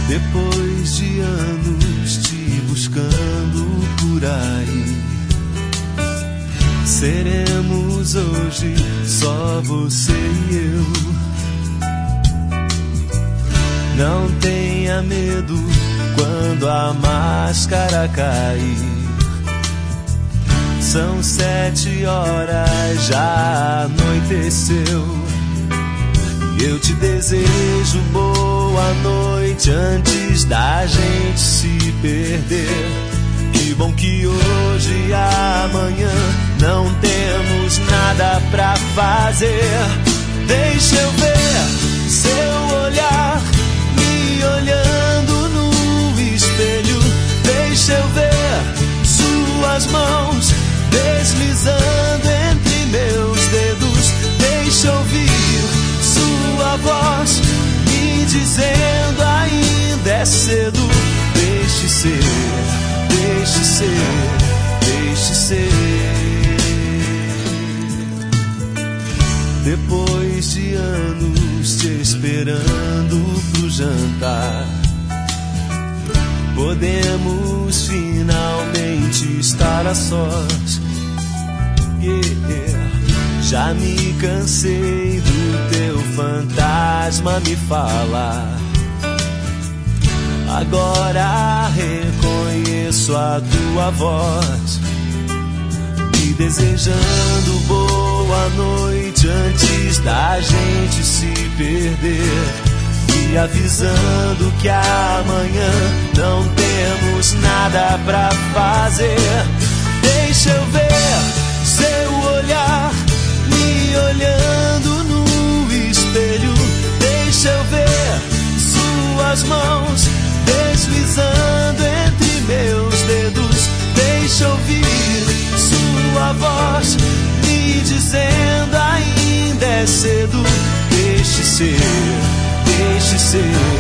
Depois de anos te buscando por aí, seremos hoje só você e eu. Não tenha medo quando a máscara cair. São 7 horas, já anoiteceu. Eu te desejo boa noite antes da gente se perder. Que bom que hoje e amanhã não temos nada pra fazer. Deixa eu ver seu olhar me olhando no espelho. Deixa eu ver suas mãos deslizando entre meus dedos. Deixa eu ouvir sua voz me dizendo ainda é cedo. Deixe ser, deixe ser, deixe ser. Depois de anos te esperando pro jantar, podemos finalmente estar a sós. Já me cansei do teu fantasma me falar. Agora reconheço a tua voz, me desejando boa noite antes da gente se perder, me avisando que amanhã não temos nada pra fazer. Deixa eu ver seu olhar me olhando no espelho. Deixa eu ver suas mãos deslizando entre meus dedos. Deixa eu ouvir sua voz me dizendo ainda é cedo. Deixe ser, deixe ser.